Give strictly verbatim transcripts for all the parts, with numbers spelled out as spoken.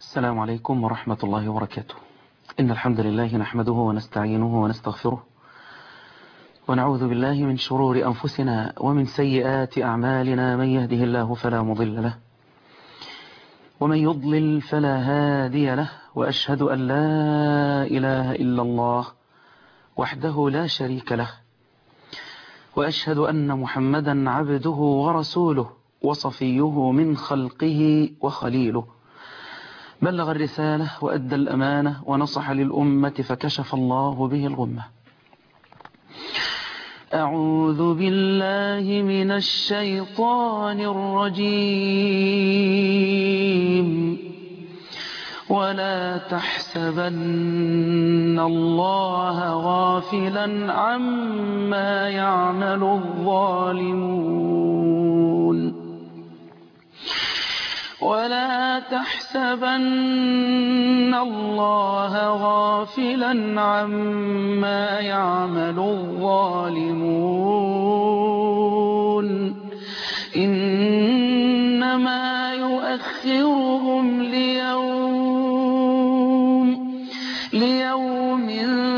السلام عليكم ورحمة الله وبركاته. إن الحمد لله نحمده ونستعينه ونستغفره ونعوذ بالله من شرور أنفسنا ومن سيئات أعمالنا. من يهده الله فلا مضل له ومن يضلل فلا هادي له، وأشهد أن لا إله إلا الله وحده لا شريك له، وأشهد أن محمدا عبده ورسوله وصفيه من خلقه وخليله، بلغ الرسالة وأدى الأمانة ونصح للأمة فكشف الله به الغمة. أعوذ بالله من الشيطان الرجيم. ولا تحسبن الله غافلا عما يعمل الظالمون ولا تحسبن الله غافلا عما يعمل الظالمون إنما يؤخرهم ليوم ليوم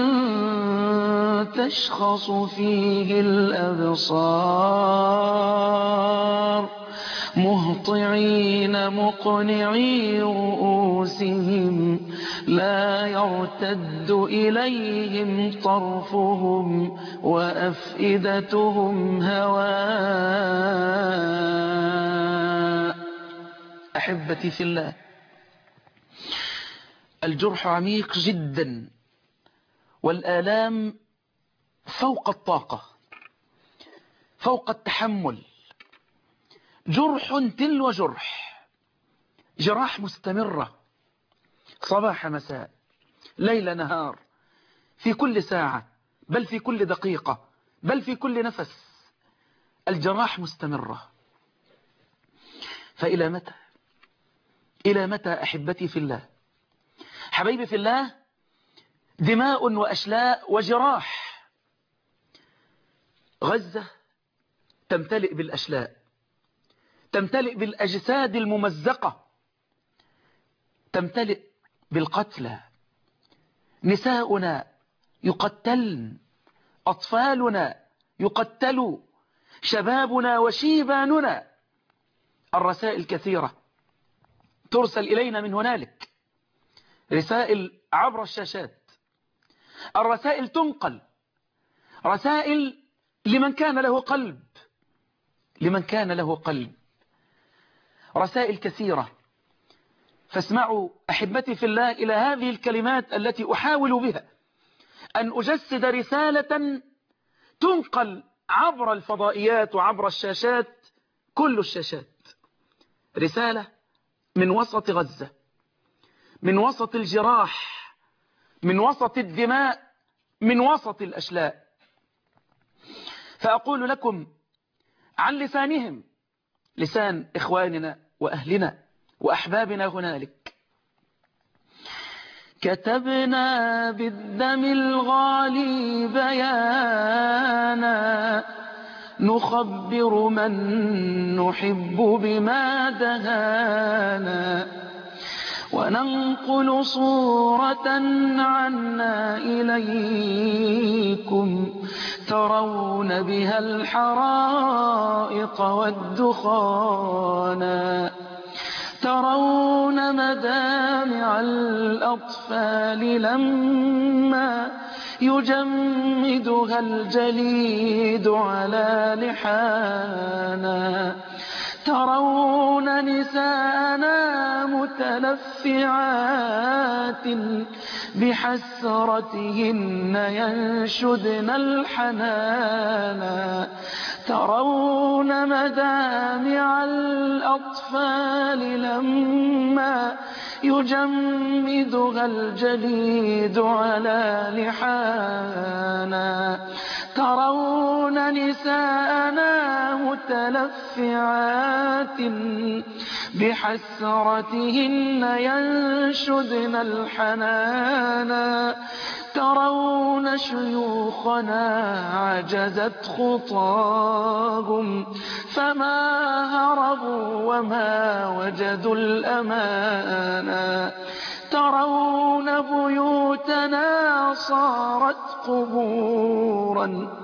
تشخص فيه الأبصار مهطعين مقنعي رؤوسهم لا يرتد إليهم طرفهم وأفئدتهم هواء. أحبتي في الله، الجرح عميق جدا والآلام فوق الطاقة، فوق التحمل. جرح تلو جرح، جراح مستمرة صباح مساء ليل نهار، في كل ساعة، بل في كل دقيقة، بل في كل نفس. الجراح مستمرة. فإلى متى؟ إلى متى أحبتي في الله؟ حبيبي في الله، دماء وأشلاء وجراح. غزة تمتلئ بالأشلاء، تمتلئ بالأجساد الممزقة، تمتلئ بالقتلى. نساؤنا يقتلن، أطفالنا يقتلوا، شبابنا وشيباننا. الرسائل كثيرة ترسل إلينا من هنالك، رسائل عبر الشاشات، الرسائل تنقل، رسائل لمن كان له قلب، لمن كان له قلب، رسائل كثيرة. فاسمعوا أحبتي في الله إلى هذه الكلمات التي أحاول بها أن أجسد رسالة تنقل عبر الفضائيات وعبر الشاشات، كل الشاشات. رسالة من وسط غزة، من وسط الجراح، من وسط الدماء، من وسط الأشلاء. فأقول لكم عن لسانهم، لسان إخواننا وأهلنا وأحبابنا هنالك. كتبنا بالدم الغالي بيانا نخبر من نحب بما دهانا، وننقل صورة عنا إليكم ترون بها الحرائق والدخانا، ترون مدامع الأطفال لما يجمدها الجليد على لحانا، ترون نساءنا متلفعات بحسرتهن ينشدن الحنانا، ترون مدامع الأطفال لما يجمدها الجليد على لحانا، ترون نساءنا متلفعات بحسرتهن ينشدن الحنانا ترون شيوخنا عجزت خطاهم فما هربوا وما وجدوا الأمانا ترون بيوتنا صارت قبورا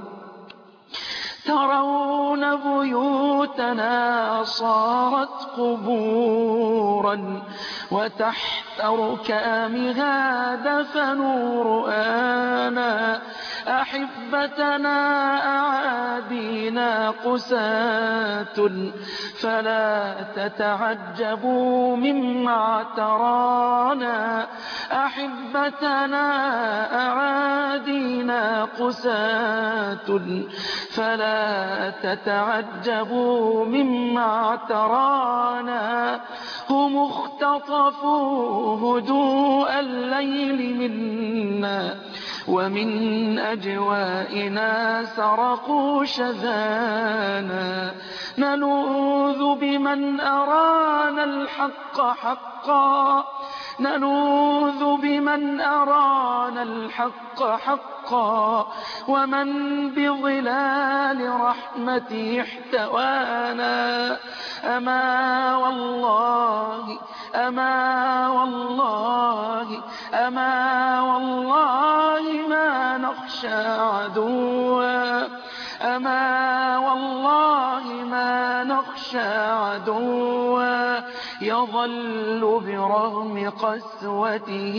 ترون بيوتنا صارت قبورا وتحت ركامها دفنوا رؤانا أحبتنا أعادينا قساة فلا تتعجبوا مما ترانا أحبتنا أعادينا قساة فلا تتعجبوا مما ترانا هم اختطفوا هدوء الليل منا ومن أجوائنا سرقوا شذانا نلوذ بمن أرانا الحق حقا نلوذ بمن أرانا الحق حقا ومن بظلال رحمته احتوانا أما والله أما والله أما والله ما نخشى عدوا أما والله ما نخشى عدوا يظل برغم قسوته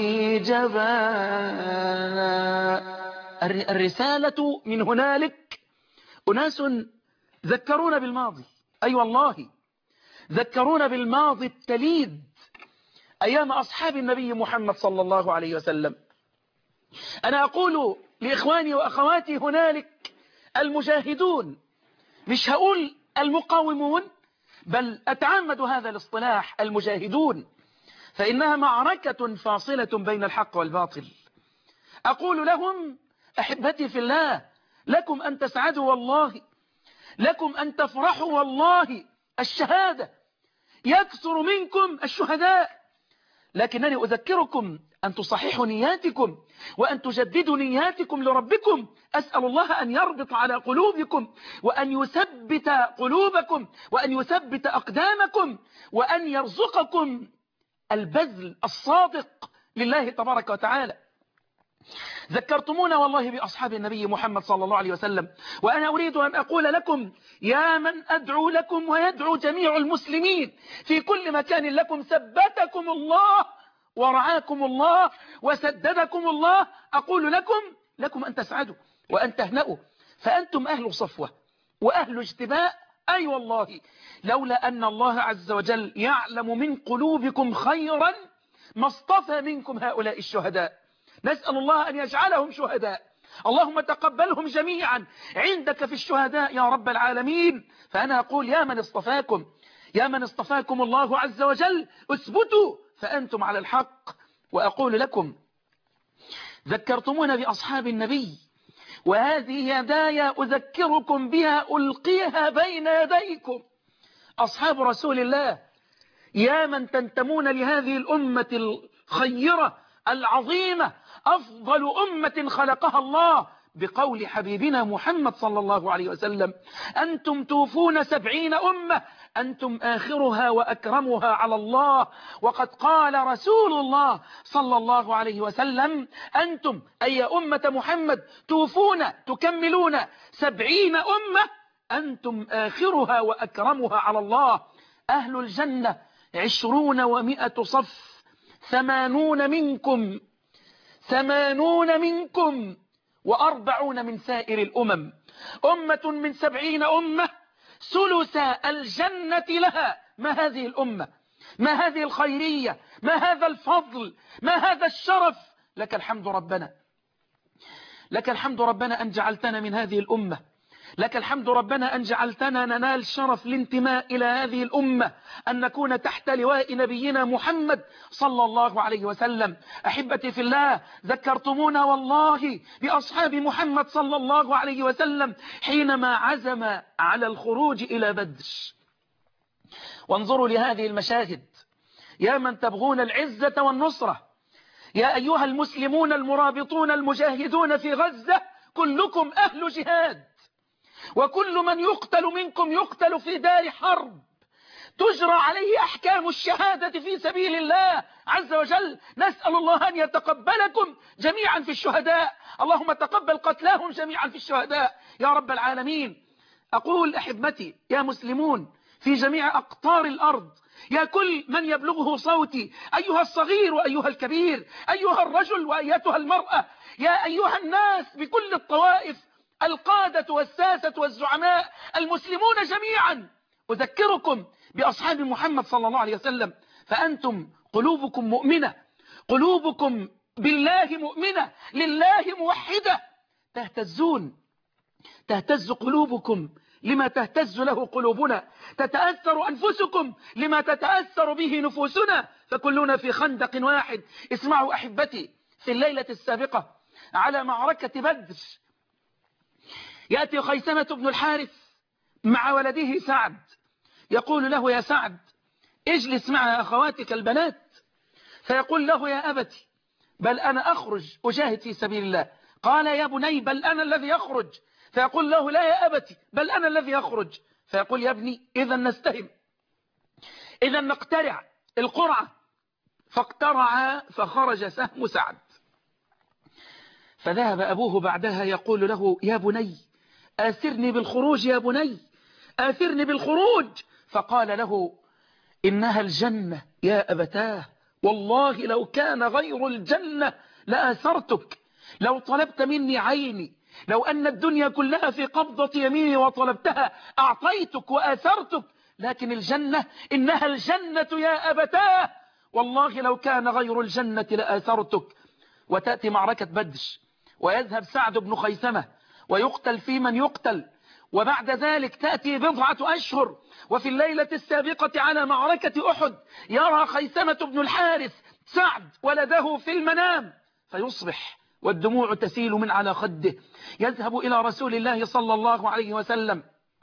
جبانا. الرسالة من هنالك أناس ذكرونا بالماضي، أي أيوة والله ذكرونا بالماضي التليد أيام أصحاب النبي محمد صلى الله عليه وسلم. أنا أقول لإخواني وأخواتي هنالك المجاهدون، مش هقول المقاومون، بل أتعمد هذا الاصطلاح المجاهدون، فإنها معركة فاصلة بين الحق والباطل. أقول لهم أحبتي في الله، لكم أن تسعدوا والله، لكم أن تفرحوا والله، الشهادة يكثر منكم الشهداء، لكنني أذكركم أن تصححوا نياتكم وأن تجددوا نياتكم لربكم. أسأل الله أن يربط على قلوبكم وأن يثبت قلوبكم وأن يثبت أقدامكم وأن يرزقكم البذل الصادق لله تبارك وتعالى. ذكرتمونا والله بأصحاب النبي محمد صلى الله عليه وسلم، وأنا أريد أن أقول لكم يا من أدعو لكم ويدعو جميع المسلمين في كل مكان لكم، ثبتكم الله ورعاكم الله وسددكم الله. أقول لكم لكم أن تسعدوا وأن تهنأوا، فأنتم أهل صفوة وأهل اجتباء. أي أيوة والله لولا أن الله عز وجل يعلم من قلوبكم خيرا ما اصطفى منكم هؤلاء الشهداء. نسأل الله أن يجعلهم شهداء، اللهم تقبلهم جميعا عندك في الشهداء يا رب العالمين. فأنا أقول يا من اصطفاكم، يا من اصطفاكم الله عز وجل، اثبتوا فأنتم على الحق. وأقول لكم ذكرتمونا بأصحاب النبي، وهذه هدايا أذكركم بها ألقيها بين يديكم. أصحاب رسول الله، يا من تنتمون لهذه الأمة الخيرة العظيمة، أفضل أمة خلقها الله، بقول حبيبنا محمد صلى الله عليه وسلم: أنتم توفون سبعين أمة، أنتم آخرها وأكرمها على الله. وقد قال رسول الله صلى الله عليه وسلم: أنتم أي أمة محمد توفون تكملون سبعين أمة، أنتم آخرها وأكرمها على الله. أهل الجنة عشرون ومئة صف، ثمانون منكم ثمانون منكم وأربعون من سائر الأمم. أمة من سبعين أمة، ثلث الجنة لها. ما هذه الأمة، ما هذه الخيرية، ما هذا الفضل، ما هذا الشرف. لك الحمد ربنا، لك الحمد ربنا أن جعلتنا من هذه الأمة، لك الحمد ربنا أن جعلتنا ننال شرف الانتماء إلى هذه الأمة، أن نكون تحت لواء نبينا محمد صلى الله عليه وسلم. أحبتي في الله، ذكرتمونا والله بأصحاب محمد صلى الله عليه وسلم حينما عزم على الخروج إلى بدر، وانظروا لهذه المشاهد، يا من تبغون العزة والنصرة، يا أيها المسلمون المرابطون المجاهدون في غزة، كلكم أهل جهاد، وكل من يقتل منكم يقتل في دار حرب تجرى عليه أحكام الشهادة في سبيل الله عز وجل. نسأل الله أن يتقبلكم جميعا في الشهداء، اللهم تقبل قتلاهم جميعا في الشهداء يا رب العالمين. أقول أحبتي يا مسلمون في جميع أقطار الأرض، يا كل من يبلغه صوتي، أيها الصغير وأيها الكبير، أيها الرجل وأيتها المرأة، يا أيها الناس بكل الطوائف، القادة والساسة والزعماء، المسلمون جميعا، أذكركم بأصحاب محمد صلى الله عليه وسلم، فأنتم قلوبكم مؤمنة، قلوبكم بالله مؤمنة، لله موحدة، تهتزون، تهتز قلوبكم لما تهتز له قلوبنا، تتأثر أنفسكم لما تتأثر به نفوسنا، فكلنا في خندق واحد. اسمعوا أحبتي، في الليلة السابقة على معركة بدر يأتي خيثمة بن الحارث مع ولده سعد، يقول له يا سعد اجلس مع أخواتك البنات، فيقول له يا أبتي بل أنا أخرج أجاهد في سبيل الله. قال يا بني بل أنا الذي أخرج، فيقول له لا يا أبتي بل أنا الذي أخرج، فيقول يا ابني إذا نستهم، إذا نقترع القرعة. فاقترع فخرج سهم سعد، فذهب أبوه بعدها يقول له يا بني آثرني بالخروج، يا بني آثرني بالخروج. فقال له إنها الجنة يا أبتاه، والله لو كان غير الجنة لآثرتك، لو طلبت مني عيني، لو أن الدنيا كلها في قبضة يميني وطلبتها أعطيتك وآثرتك، لكن الجنة إنها الجنة يا أبتاه، والله لو كان غير الجنة لآثرتك. وتأتي معركة بدر ويذهب سعد بن خيثمة ويقتل في من يقتل، وبعد ذلك تأتي بضعة أشهر وفي الليلة السابقة على معركة أحد يرى خيثمة بن الحارث سعد ولده في المنام، فيصبح والدموع تسيل من على خده، يذهب إلى رسول الله صلى الله عليه وسلم،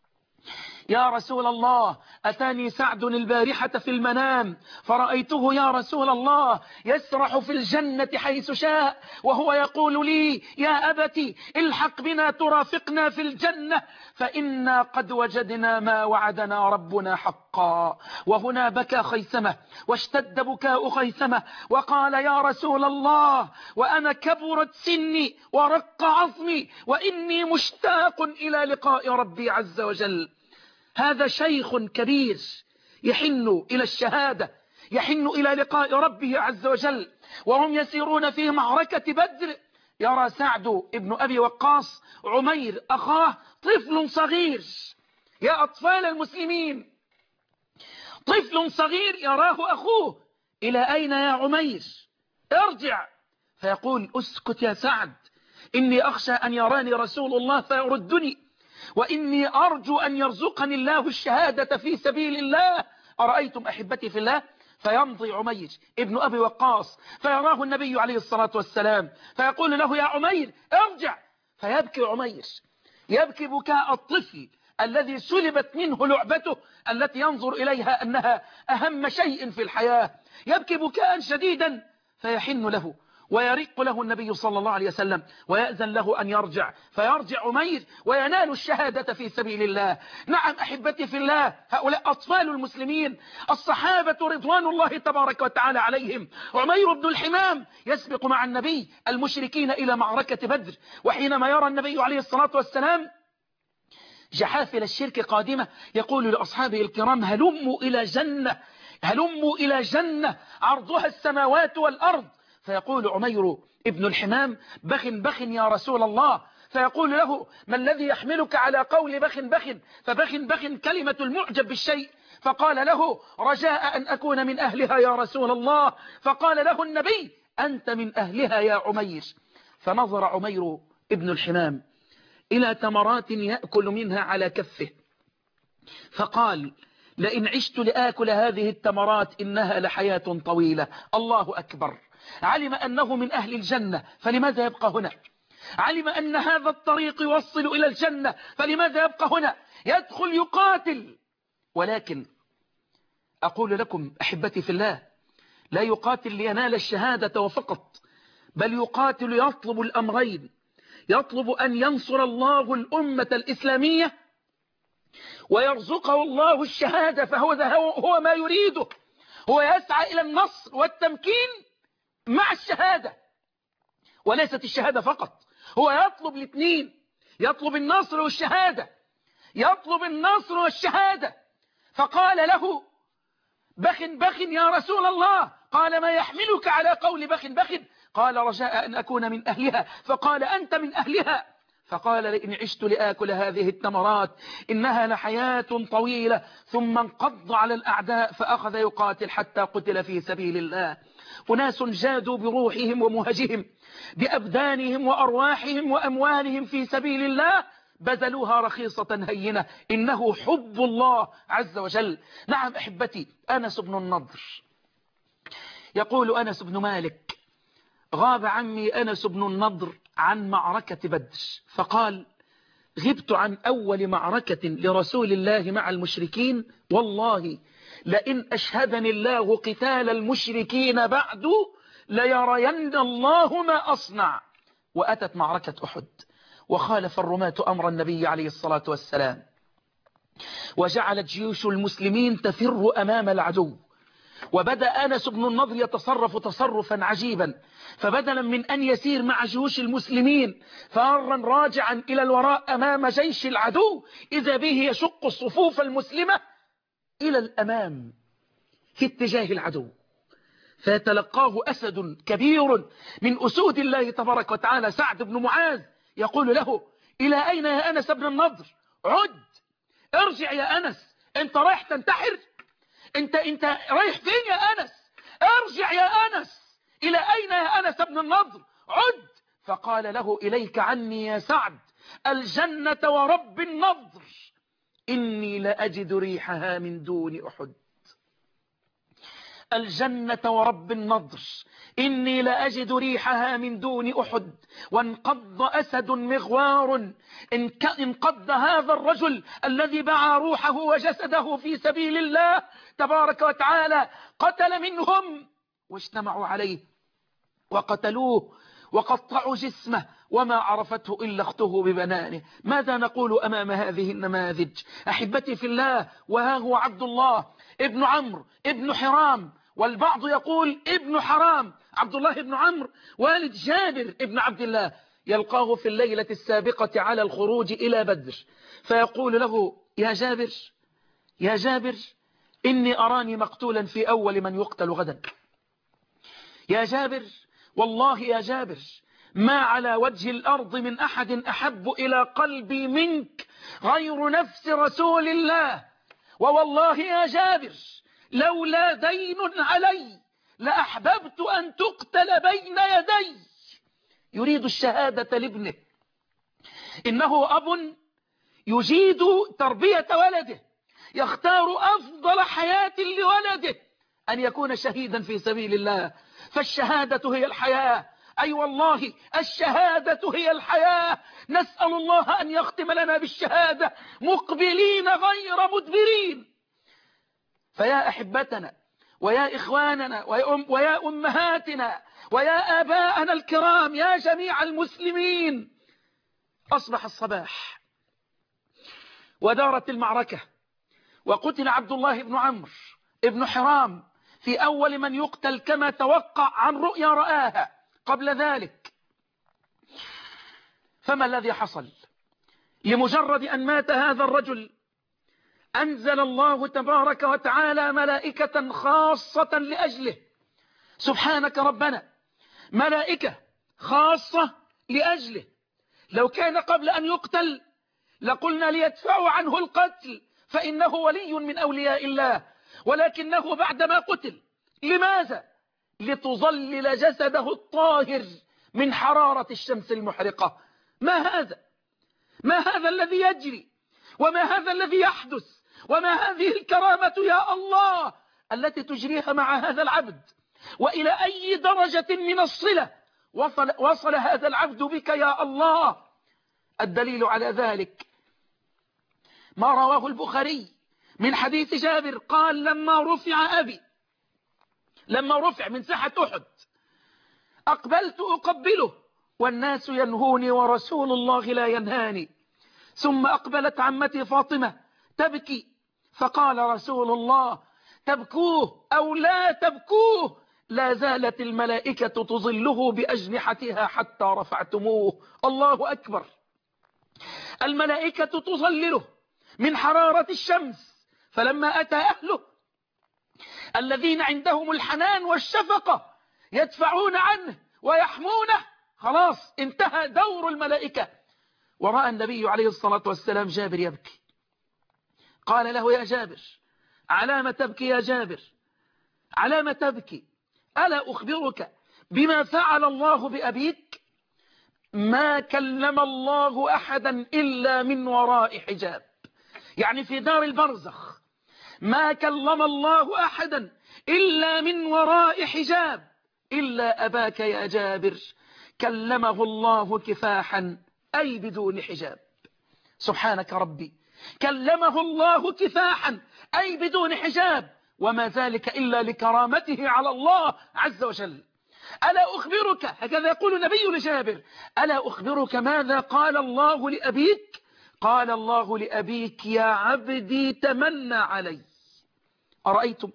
يا رسول الله أتاني سعد البارحة في المنام فرأيته يا رسول الله يسرح في الجنة حيث شاء، وهو يقول لي يا أبتي الحق بنا ترافقنا في الجنة، فإنا قد وجدنا ما وعدنا ربنا حقا. وهنا بكى خيثمة واشتد بكاء خيثمة وقال يا رسول الله وأنا كبرت سني ورق عظمي وإني مشتاق إلى لقاء ربي عز وجل. هذا شيخ كبير يحن إلى الشهادة، يحن إلى لقاء ربه عز وجل، وهم يسيرون في معركة بدر. يرى سعد ابن أبي وقاص عمير أخاه طفل صغير، يا أطفال المسلمين، طفل صغير يراه أخوه، إلى أين يا عمير؟ ارجع. فيقول اسكت يا سعد، إني أخشى أن يراني رسول الله فيردني، وإني أرجو أن يرزقني الله الشهادة في سبيل الله. أرأيتم أحبتي في الله؟ فيمضي عمير ابن أبي وقاص فيراه النبي عليه الصلاة والسلام فيقول له يا عمير ارجع، فيبكي عمير، يبكي بكاء الطفل الذي سلبت منه لعبته التي ينظر إليها أنها أهم شيء في الحياة، يبكي بكاء شديدا، فيحن له ويرق له النبي صلى الله عليه وسلم ويأذن له أن يرجع، فيرجع عمير وينال الشهادة في سبيل الله. نعم أحبتي في الله، هؤلاء أطفال المسلمين الصحابة رضوان الله تبارك وتعالى عليهم. عمير بن الحمام يسبق مع النبي المشركين إلى معركة بدر، وحينما يرى النبي عليه الصلاة والسلام جحافل الشرك قادمة يقول لأصحابه الكرام هلموا إلى جنة، هلموا إلى جنة عرضها السماوات والأرض. فيقول عمير ابن الحمام بخ بخ يا رسول الله، فيقول له ما الذي يحملك على قول بخ بخ؟ فبخ بخ كلمة المعجب بالشيء، فقال له رجاء أن أكون من أهلها يا رسول الله، فقال له النبي أنت من أهلها يا عمير. فنظر عمير ابن الحمام إلى تمرات يأكل منها على كفه فقال لئن عشت لآكل هذه التمرات إنها لحياة طويلة. الله أكبر، علم أنه من أهل الجنة فلماذا يبقى هنا؟ علم أن هذا الطريق يوصل إلى الجنة فلماذا يبقى هنا؟ يدخل يقاتل، ولكن أقول لكم أحبتي في الله، لا يقاتل لينال الشهادة وفقط، بل يقاتل يطلب الأمرين. يطلب أن ينصر الله الأمة الإسلامية ويرزقه الله الشهادة، فهو هو ما يريده. هو يسعى إلى النصر والتمكين مع الشهادة، وليست الشهادة فقط. هو يطلب الاثنين، يطلب النصر والشهادة، يطلب النصر والشهادة. فقال له: بخ بخ يا رسول الله. قال: ما يحملك على قول بخ بخ؟ قال: رجاء أن أكون من أهلها. فقال: أنت من أهلها. فقال: لئن عشت لآكل هذه التمرات إنها لحياة طويلة. ثم انقض على الأعداء فأخذ يقاتل حتى قتل في سبيل الله. أناس جادوا بروحهم ومهجهم، بأبدانهم وأرواحهم وأموالهم في سبيل الله، بذلوها رخيصة هينة. إنه حب الله عز وجل. نعم أحبتي، أنس بن النضر يقول أنس بن مالك: غاب عمي أنس بن النضر عن معركة بدر، فقال: غبت عن أول معركة لرسول الله مع المشركين، والله لئن أشهدني الله قتال المشركين بعد ليرين الله ما أصنع. وأتت معركة أحد، وخالف الرماة أمر النبي عليه الصلاة والسلام، وجعلت جيوش المسلمين تفر أمام العدو. وبدأ أنس بن النضر يتصرف تصرفا عجيبا، فبدلا من أن يسير مع جيوش المسلمين فارا راجعا إلى الوراء أمام جيش العدو، إذا به يشق الصفوف المسلمة إلى الأمام في اتجاه العدو، فيتلقاه أسد كبير من أسود الله تبارك وتعالى، سعد بن معاذ، يقول له: إلى أين يا أنس بن النضر؟ عد، ارجع يا أنس، أنت رايح تنتحر؟ انت انت رايح فين يا أنس؟ ارجع يا أنس، إلى أين يا أنس بن النضر؟ عد. فقال له: إليك عني يا سعد الجنة ورب النضر، إني لأجد ريحها من دون أحد. الجنة ورب النضر، إني لأجد ريحها من دون أحد. وانقض أسد مغوار، انقض هذا الرجل الذي باع روحه وجسده في سبيل الله تبارك وتعالى، قتل منهم واجتمعوا عليه وقتلوه وقطعوا جسمه، وما عرفته إلا اخته ببنانه. ماذا نقول أمام هذه النماذج أحبتي في الله؟ وها هو عبد الله ابن عمرو ابن حرام، والبعض يقول ابن حرام، عبد الله ابن عمرو والد جابر ابن عبد الله، يلقاه في الليلة السابقة على الخروج إلى بدر، فيقول له: يا جابر يا جابر إني أراني مقتولا في أول من يقتل غدا. يا جابر، والله يا جابر ما على وجه الأرض من أحد أحب إلى قلبي منك غير نفس رسول الله، ووالله يا جابر لولا دين علي لأحببت أن تقتل بين يدي. يريد الشهادة لابنه، إنه أب يجيد تربية ولده، يختار أفضل حياة لولده أن يكون شهيدا في سبيل الله، فالشهادة هي الحياة. أي أيوة والله الشهادة هي الحياة. نسأل الله أن يختم لنا بالشهادة مقبلين غير مدبرين. فيا أحبتنا ويا إخواننا ويا أمهاتنا ويا آباءنا الكرام، يا جميع المسلمين، أصبح الصباح ودارت المعركة، وقتل عبد الله بن عمرو ابن حرام في أول من يقتل كما توقع عن رؤيا رآها قبل ذلك. فما الذي حصل؟ لمجرد أن مات هذا الرجل أنزل الله تبارك وتعالى ملائكة خاصة لأجله. سبحانك ربنا، ملائكة خاصة لأجله. لو كان قبل أن يقتل لقلنا ليدفعوا عنه القتل فإنه ولي من أولياء الله، ولكنه بعدما قتل، لماذا؟ لتظلل جسده الطاهر من حرارة الشمس المحرقة. ما هذا؟ ما هذا الذي يجري؟ وما هذا الذي يحدث؟ وما هذه الكرامة يا الله التي تجريها مع هذا العبد؟ وإلى أي درجة من الصلة وصل, وصل هذا العبد بك يا الله؟ الدليل على ذلك ما رواه البخاري من حديث جابر قال لما رفع أبي لما رفع من ساحة أحد أقبلت أقبله والناس ينهوني ورسول الله لا ينهاني، ثم أقبلت عمتي فاطمة تبكي فقال رسول الله تبكوه أو لا تبكوه لا زالت الملائكة تظله بأجنحتها حتى رفعتموه. الله أكبر. الملائكة تظلله من حرارة الشمس، فلما أتى أهله الذين عندهم الحنان والشفقة يدفعون عنه ويحمونه، خلاص انتهى دور الملائكة. ورأى النبي عليه الصلاة والسلام جابر يبكي، قال له يا جابر على ما تبكي يا جابر، على ما تبكي؟ ألا أخبرك بما فعل الله بأبيك؟ ما كلم الله أحدا إلا من وراء حجاب، يعني في دار البرزخ ما كلم الله أحدا إلا من وراء حجاب إلا أباك يا جابر كلمه الله كفاحا أي بدون حجاب. سبحانك ربي، كلمه الله كفاحا أي بدون حجاب، وما ذلك إلا لكرامته على الله عز وجل. ألا أخبرك، هكذا يقول النبي لجابر، ألا أخبرك ماذا قال الله لأبيك؟ قال الله لأبيك يا عبدي تمنى علي. أرأيتم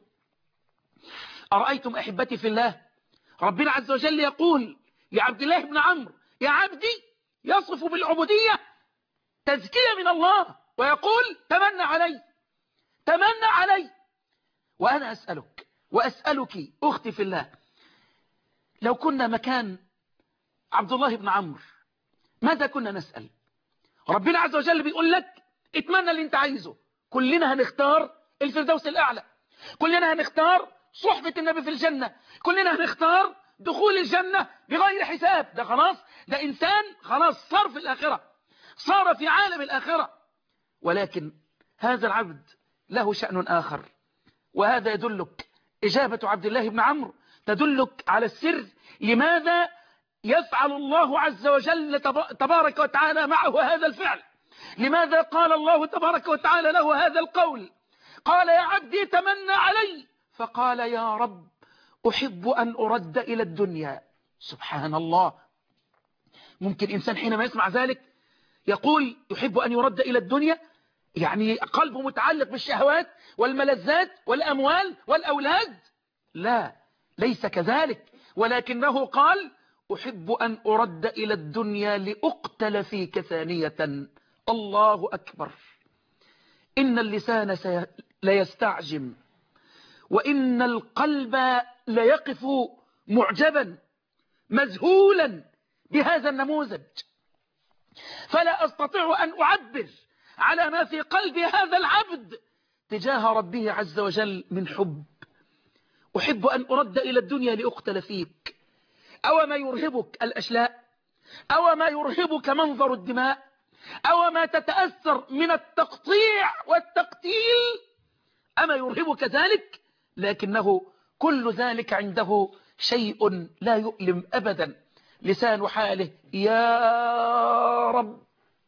أرأيتم أحبتي في الله، ربنا عز وجل يقول لعبد الله بن عمرو يا عبدي، يصف بالعبودية تزكية من الله، ويقول تمنى علي تمنى علي. وأنا أسألك وأسألك أختي في الله، لو كنا مكان عبد الله بن عمرو ماذا كنا نسأل؟ ربنا عز وجل بيقول لك اتمنى اللي انت عايزه، كلنا هنختار الفردوس الأعلى، كلنا هنختار صحبة النبي في الجنة، كلنا هنختار دخول الجنة بغير حساب. ده خلاص، ده إنسان خلاص صار في الآخرة، صار في عالم الآخرة. ولكن هذا العبد له شأن آخر، وهذا يدلك إجابة عبد الله بن عمرو تدلك على السر لماذا يفعل الله عز وجل تبارك وتعالى معه هذا الفعل، لماذا قال الله تبارك وتعالى له هذا القول. قال يا عبدي تمنى علي، فقال يا رب أحب أن أرد إلى الدنيا. سبحان الله، ممكن إنسان حينما يسمع ذلك يقول يحب أن يرد إلى الدنيا، يعني قلبه متعلق بالشهوات والملذات والأموال والأولاد؟ لا، ليس كذلك، ولكنه قال أحب أن أرد إلى الدنيا لأقتل فيك ثانية. الله أكبر. إن اللسان سي... ليستعجم، وإن القلب ليقف معجبا مذهولا بهذا النموذج، فلا أستطيع أن أعبر على ما في قلب هذا العبد تجاه ربه عز وجل من حب. أحب أن أرد إلى الدنيا لأقتل فيك. أو ما يرهبك الأشلاء، أو ما يرهبك منظر الدماء، أو ما تتأثر من التقطيع والتقتيل، أما يرهبك ذلك؟ لكنه كل ذلك عنده شيء لا يؤلم أبدا. لسان حاله يا رب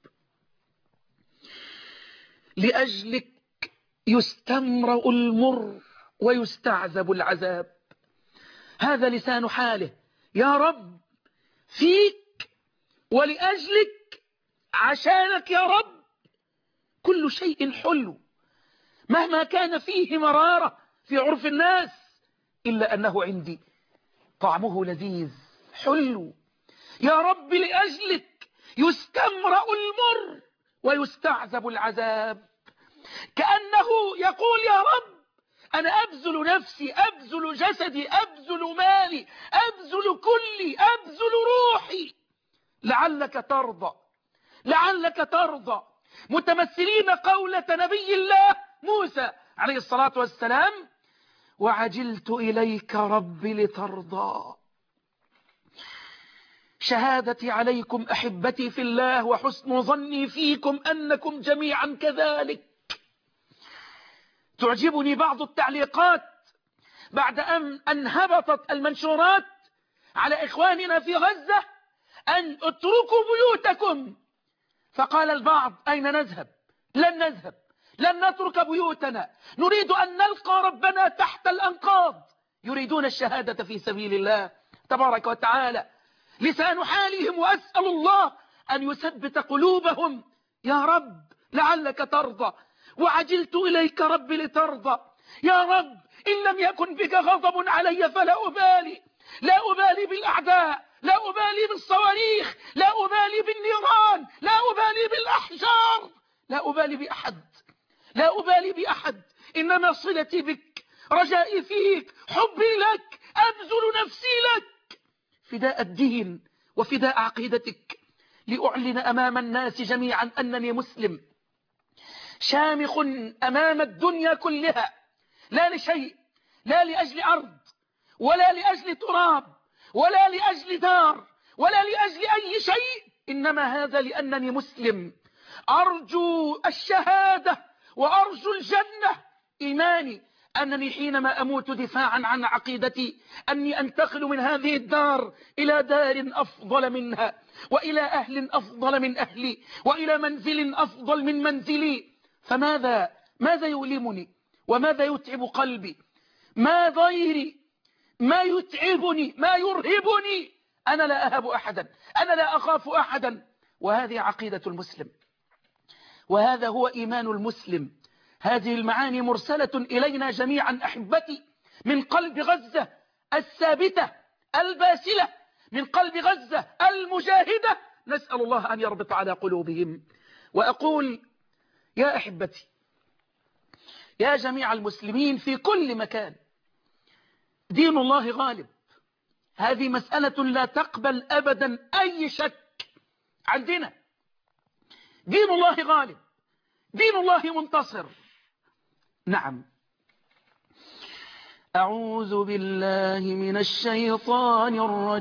لأجلك يستمرأ المر ويستعذب العذاب. هذا لسان حاله، يا رب فيك ولأجلك عشانك يا رب كل شيء حلو، مهما كان فيه مرارة في عرف الناس إلا أنه عندي طعمه لذيذ حلو. يا رب لأجلك يستمرأ المر ويستعذب العذاب. كأنه يقول يا رب أنا أبذل نفسي، أبذل جسدي، أبذل مالي، أبذل كلي، أبذل روحي لعلك ترضى، لعلك ترضى. متمثلين قولة نبي الله موسى عليه الصلاة والسلام وعجلت إليك ربي لترضى. شهادتي عليكم أحبتي في الله وحسن ظني فيكم أنكم جميعا كذلك. تعجبني بعض التعليقات بعد أن انهبطت المنشورات على إخواننا في غزة أن اتركوا بيوتكم، فقال البعض أين نذهب؟ لن نذهب، لن نترك بيوتنا، نريد أن نلقى ربنا تحت الأنقاض، يريدون الشهادة في سبيل الله تبارك وتعالى. لسان حالهم، وأسأل الله أن يثبت قلوبهم. يا رب لعلك ترضى، وعجلت إليك رب لترضى. يا رب إن لم يكن بك غضب علي فلا أبالي، لا أبالي بالأعداء، لا أبالي بالصواريخ، لا أبالي بالنيران، لا أبالي بالأحجار، لا أبالي بأحد، لا أبالي بأحد. إنما صلتي بك، رجائي فيك، حبي لك، أبذل نفسي لك فداء الدين وفداء عقيدتك، لأعلن أمام الناس جميعا أنني مسلم شامخ أمام الدنيا كلها، لا لشيء، لا لأجل أرض، ولا لأجل تراب، ولا لأجل دار، ولا لأجل أي شيء، إنما هذا لأنني مسلم. أرجو الشهادة وأرجو الجنة. إيماني أنني حينما أموت دفاعا عن عقيدتي أني أنتقل من هذه الدار إلى دار أفضل منها، وإلى أهل أفضل من أهلي، وإلى منزل أفضل من منزلي. فماذا ماذا يؤلمني وماذا يتعب قلبي؟ ما ضيري، ما يتعبني، ما يرهبني؟ أنا لا أهب أحدا، أنا لا أخاف أحدا. وهذه عقيدة المسلم، وهذا هو إيمان المسلم. هذه المعاني مرسلة إلينا جميعا أحبتي من قلب غزة الثابتة الباسلة، من قلب غزة المجاهدة. نسأل الله أن يربط على قلوبهم. وأقول يا أحبتي، يا جميع المسلمين في كل مكان، دين الله غالب. هذه مسألة لا تقبل أبدا أي شك عندنا. دين الله غالب، دين الله منتصر. نعم. أعوذ بالله من الشيطان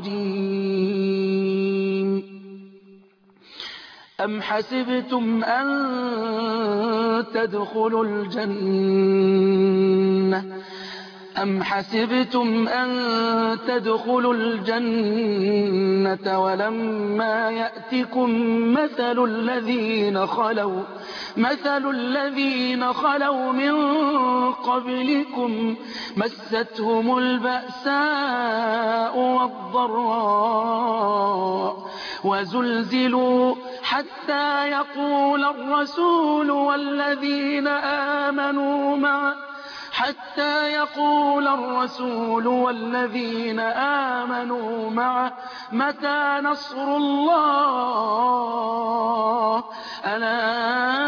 الرجيم. أم حسبتم أن تدخلوا الجنة أم حسبتم أن تدخلوا الجنة ولما يأتكم مثل الذين خلوا مثل الذين خلوا من قبلكم مستهم البأساء والضراء وزلزلوا حتى يقول الرسول والذين آمنوا معه حتى يقول الرسول والذين آمنوا معه متى نصر الله ألا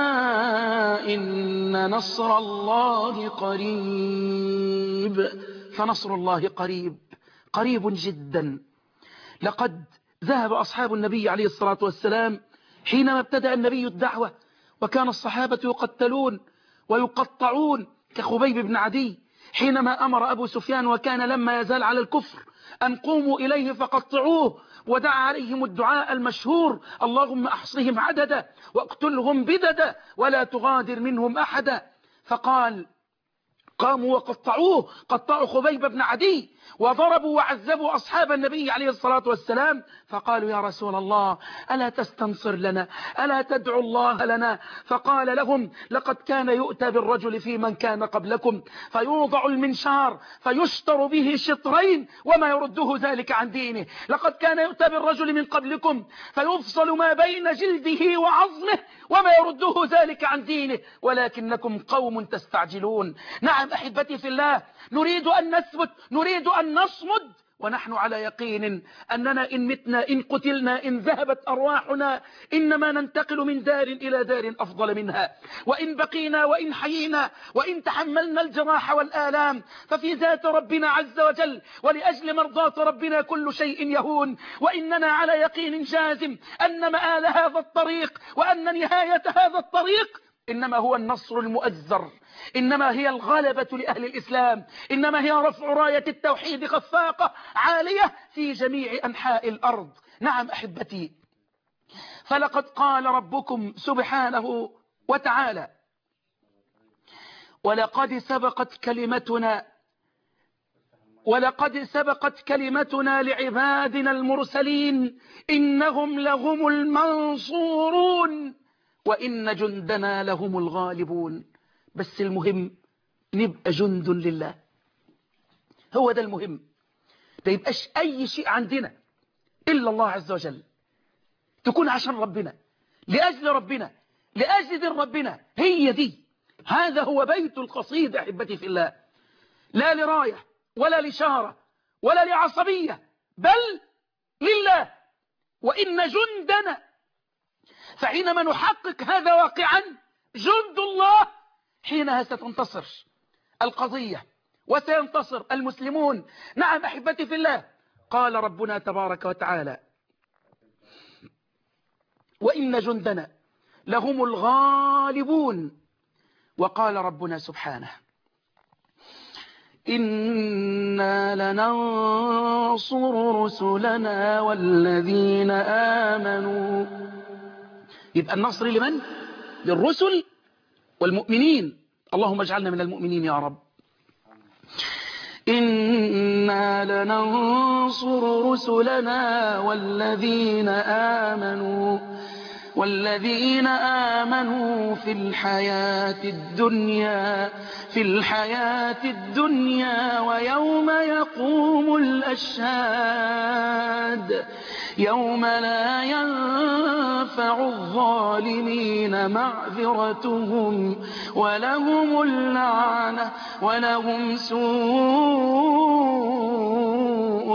إن نصر الله قريب. فنصر الله قريب، قريب جدا. لقد ذهب أصحاب النبي عليه الصلاة والسلام حينما ابتدأ النبي الدعوة، وكان الصحابة يقتلون ويقطعون كخبيب بن عدي، حينما أمر أبو سفيان وكان لما يزال على الكفر أن قوموا إليه فقطعوه، ودعا عليهم الدعاء المشهور: اللهم أحصهم عددا واقتلهم بددا ولا تغادر منهم أحدا. فقال قاموا وقطعوه، قطعوا خبيب بن عدي وضربوا وعذبوا أصحاب النبي عليه الصلاة والسلام. فقالوا يا رسول الله ألا تستنصر لنا، ألا تدعو الله لنا؟ فقال لهم لقد كان يؤتى بالرجل في من كان قبلكم فيوضع المنشار فيشتر به شطرين وما يرده ذلك عن دينه. لقد كان يؤتى بالرجل من قبلكم فيفصل ما بين جلده وعظمه وما يرده ذلك عن دينه، ولكنكم قوم تستعجلون. نعم أحبتي في الله، نريد أن نثبت، نريد أن نصمد، ونحن على يقين أننا إن متنا إن قتلنا إن ذهبت أرواحنا إنما ننتقل من دار إلى دار أفضل منها. وإن بقينا وإن حيينا وإن تحملنا الجراح والآلام ففي ذات ربنا عز وجل ولأجل مرضاة ربنا كل شيء يهون. وإننا على يقين جازم أن مآل هذا الطريق وأن نهاية هذا الطريق إنما هو النصر المؤزر، إنما هي الغلبة لأهل الإسلام، إنما هي رفع راية التوحيد خفاقة عالية في جميع أنحاء الأرض. نعم أحبتي، فلقد قال ربكم سبحانه وتعالى: ولقد سبقت كلمتنا ولقد سبقت كلمتنا لعبادنا المرسلين إنهم لهم المنصورون وإن جندنا لهم الغالبون. بس المهم نبقى جند لله، هو ده المهم. ما يبقاش أي شيء عندنا إلا الله عز وجل، تكون عشان ربنا، لأجل ربنا، لأجل دين ربنا. هي دي، هذا هو بيت القصيد أحبتي في الله، لا لراية ولا لشارة ولا لعصبية، بل لله. وإن جندنا، فحينما نحقق هذا واقعا جند الله، حينها ستنتصر القضية وسينتصر المسلمون. نعم أحبتي في الله، قال ربنا تبارك وتعالى: وإن جندنا لهم الغالبون. وقال ربنا سبحانه: إنا لننصر رسلنا والذين آمنوا. يبقى النصر لمن؟ للرسل والمؤمنين، اللهم اجعلنا من المؤمنين يا رب. إنا لننصر رسلنا والذين آمنوا والذين آمنوا في الحياة الدنيا في الحياة الدنيا ويوم يقوم الأشهاد يوم لا ينفع الظالمين معذرتهم ولهم اللعنة ولهم سوء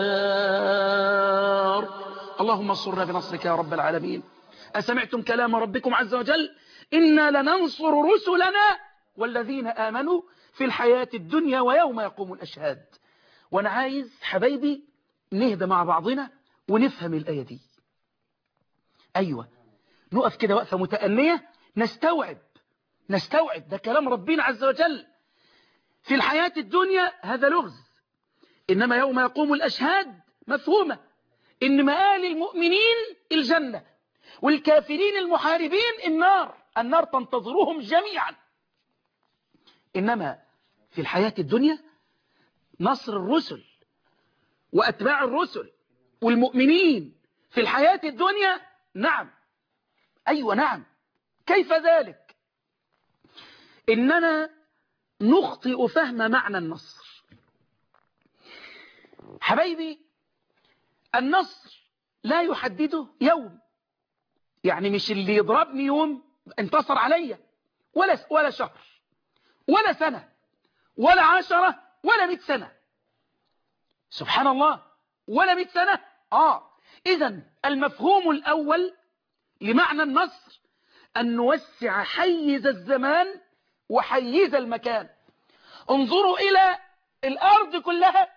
الدار. اللهم انصرنا بنصرك يا رب العالمين. أسمعتم كلام ربكم عز وجل: إنا لننصر رسلنا والذين آمنوا في الحياة الدنيا ويوم يقوم الأشهاد. وأنا عايز حبايبي نهدى مع بعضنا ونفهم الآية دي. أيوة، نقف كده وقفة متأنية، نستوعب نستوعب ده كلام ربنا عز وجل. في الحياة الدنيا هذا لغز، إنما يوم يقوم الأشهاد مفهومة، إن مآل المؤمنين الجنة والكافرين المحاربين النار، النار تنتظرهم جميعا. إنما في الحياة الدنيا نصر الرسل وأتباع الرسل والمؤمنين في الحياة الدنيا. نعم، أيوة نعم. كيف ذلك؟ إننا نخطئ فهم معنى النصر. حبايبي، النصر لا يحدده يوم، يعني مش اللي يضربني يوم انتصر عليا، ولا ولا شهر ولا سنة ولا عشرة ولا مئة سنة، سبحان الله، ولا مئة سنة. آه إذن المفهوم الأول لمعنى النصر أن نوسع حيز الزمان وحيز المكان. انظروا إلى الأرض كلها،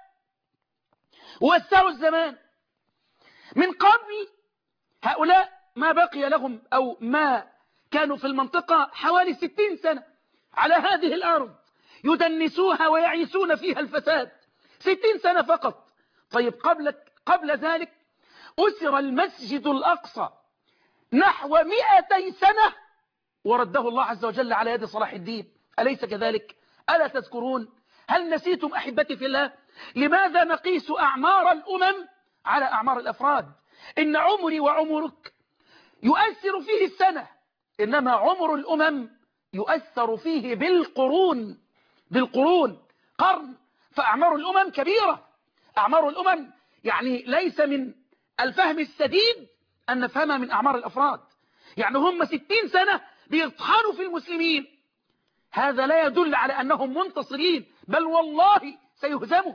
وسعوا الزمان. من قبل هؤلاء ما بقي لهم أو ما كانوا في المنطقة حوالي ستين سنة على هذه الأرض يدنسوها ويعيسون فيها الفساد، ستين سنة فقط. طيب قبل, قبل ذلك أسر المسجد الأقصى نحو مئتي سنة ورده الله عز وجل على يد صلاح الدين، أليس كذلك؟ ألا تذكرون؟ هل نسيتم أحبتي في الله؟ لماذا نقيس أعمار الأمم على أعمار الأفراد؟ إن عمري وعمرك يؤثر فيه السنة، إنما عمر الأمم يؤثر فيه بالقرون، بالقرون، قرن. فأعمار الأمم كبيرة، أعمار الأمم يعني ليس من الفهم السديد أن نفهمها من أعمار الأفراد. يعني هم ستين سنة بيطحنوا في المسلمين، هذا لا يدل على أنهم منتصرين، بل والله سيهزموا،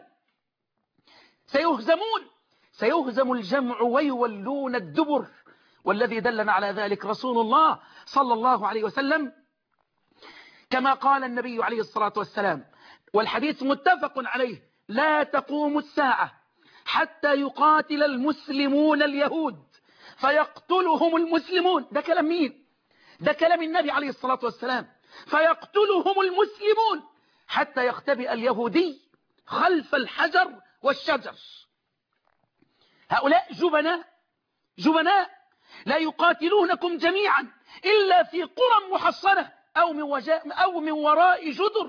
سيهزمون، سيهزم الجمع ويولون الدبر. والذي دلنا على ذلك رسول الله صلى الله عليه وسلم، كما قال النبي عليه الصلاة والسلام، والحديث متفق عليه: لا تقوم الساعة حتى يقاتل المسلمون اليهود فيقتلهم المسلمون. ده كلام مين؟ ده كلام النبي عليه الصلاة والسلام. فيقتلهم المسلمون حتى يختبئ اليهودي خلف الحجر والشجر. هؤلاء جبناء، جبناء لا يقاتلونكم جميعا إلا في قرى محصنة أو من, وجاء أو من وراء جدر،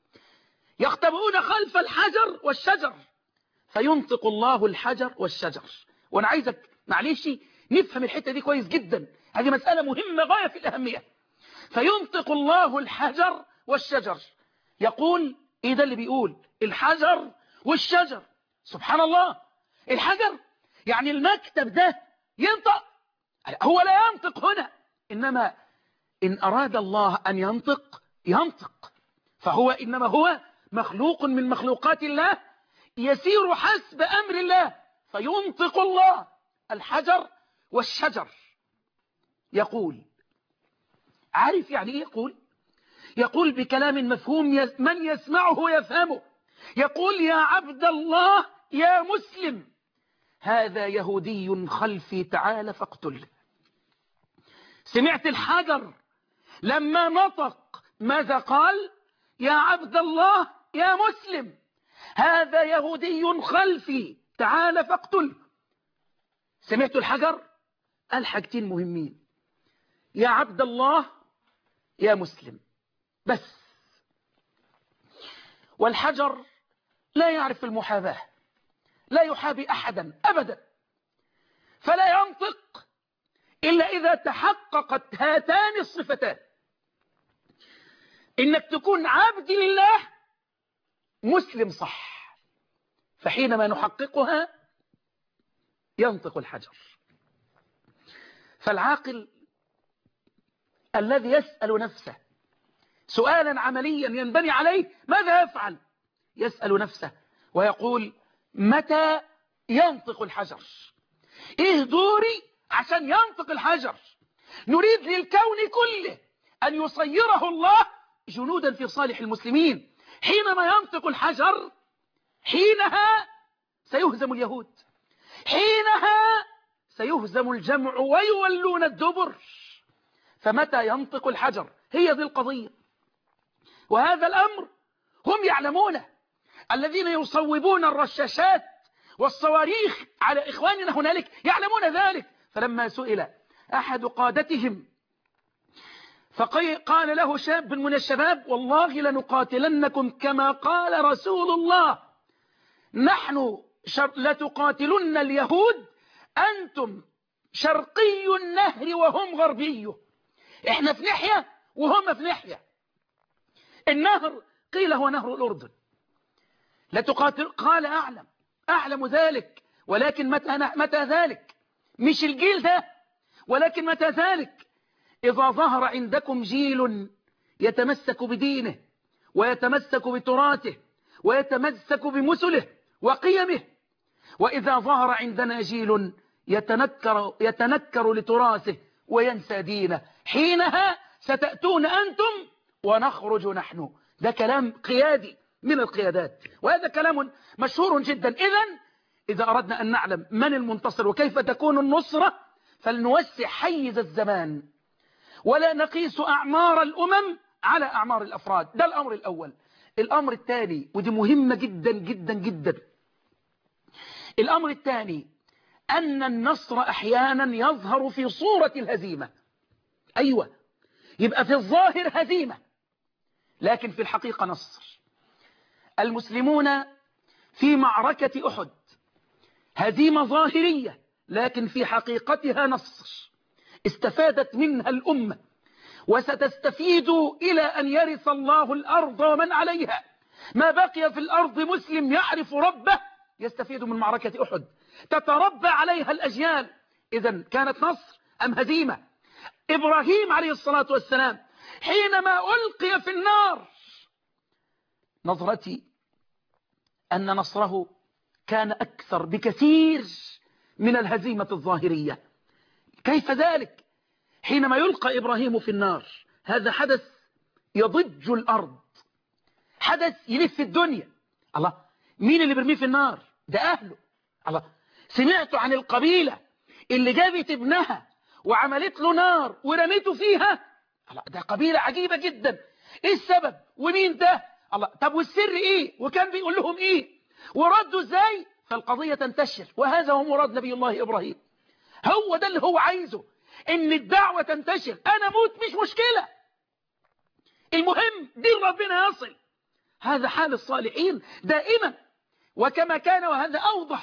يختبئون خلف الحجر والشجر فينطق الله الحجر والشجر. وأنا عايزك معلش نفهم الحتة دي كويس جدا، هذه مسألة مهمة غاية في الأهمية. فينطق الله الحجر والشجر. يقول ايه ده اللي بيقول الحجر والشجر؟ سبحان الله. الحجر يعني المكتب ده ينطق، هو لا ينطق هنا، إنما إن أراد الله أن ينطق ينطق، فهو إنما هو مخلوق من مخلوقات الله يسير حسب أمر الله فينطق الله. الحجر والشجر. يقول، عارف يعني إيه يقول؟ يقول بكلام مفهوم من يسمعه يفهمه. يقول يا عبد الله يا مسلم هذا يهودي خلفي تعال فاقتله. سمعت الحجر لما نطق ماذا قال؟ يا عبد الله يا مسلم هذا يهودي خلفي تعال فاقتله. سمعت الحجر قال حاجتين مهمين، يا عبد الله يا مسلم بس. والحجر لا يعرف المحاباة، لا يحابي أحدا أبدا، فلا ينطق إلا إذا تحققت هاتان الصفتان، إنك تكون عبد لله مسلم صح، فحينما نحققها ينطق الحجر. فالعاقل الذي يسأل نفسه سؤالا عمليا ينبني عليه ماذا يفعل، يسأل نفسه ويقول متى ينطق الحجر؟ ايه دوري عشان ينطق الحجر؟ نريد للكون كله أن يصيره الله جنودا في صالح المسلمين. حينما ينطق الحجر حينها سيهزم اليهود، حينها سيهزم الجمع ويولون الدبر. فمتى ينطق الحجر؟ هي ذي القضية. وهذا الأمر هم يعلمونه، الذين يصوبون الرشاشات والصواريخ على إخواننا هنالك يعلمون ذلك. فلما سئل أحد قادتهم فقال له شاب من الشباب والله لنقاتلنكم كما قال رسول الله، نحن لتقاتلن اليهود أنتم شرقي النهر وهم غربيه، احنا في ناحية وهم في ناحية. النهر قيل هو نهر الأردن. لتقاتل قال أعلم أعلم ذلك، ولكن متى, متى ذلك؟ مش الجيل ده، ولكن متى ذلك؟ إذا ظهر عندكم جيل يتمسك بدينه ويتمسك بتراثه ويتمسك بمثله وقيمه، وإذا ظهر عندنا جيل يتنكر, يتنكر لتراثه وينسى دينه، حينها ستأتون أنتم ونخرج نحن. ده كلام قيادي من القيادات، وهذا كلام مشهور جدا. إذن إذا أردنا أن نعلم من المنتصر وكيف تكون النصرة فلنوسع حيز الزمان ولا نقيس أعمار الأمم على أعمار الأفراد. ده الأمر الأول. الأمر الثاني، ودي مهمة جدا جدا جدا، الأمر الثاني أن النصر أحيانا يظهر في صورة الهزيمة. أيوة، يبقى في الظاهر هزيمة لكن في الحقيقة نصر. المسلمون في معركة أحد هزيمة ظاهرية لكن في حقيقتها نصر، استفادت منها الأمة وستستفيد إلى أن يرث الله الأرض ومن عليها. ما بقي في الأرض مسلم يعرف ربه يستفيد من معركة أحد، تتربى عليها الأجيال. إذن كانت نصر أم هزيمة؟ إبراهيم عليه الصلاة والسلام حينما ألقي في النار، نظرتي أن نصره كان أكثر بكثير من الهزيمة الظاهرية. كيف ذلك؟ حينما يلقى إبراهيم في النار، هذا حدث يضج الأرض، حدث يلف الدنيا. الله، مين اللي برميه في النار؟ ده أهله. الله، سمعت عن القبيلة اللي جابت ابنها وعملت له نار ورميته فيها؟ الله، ده قبيلة عجيبة جدا. ايه السبب ومين ده؟ الله، طب والسر ايه وكان بيقول لهم ايه وردوا ازاي؟ فالقضية تنتشر، وهذا هو مراد نبي الله إبراهيم. هو ده اللي هو عايزه، ان الدعوة تنتشر. انا موت مش مشكلة، المهم دين ربنا يصل. هذا حال الصالحين دائما، وكما كان، وهذا أوضح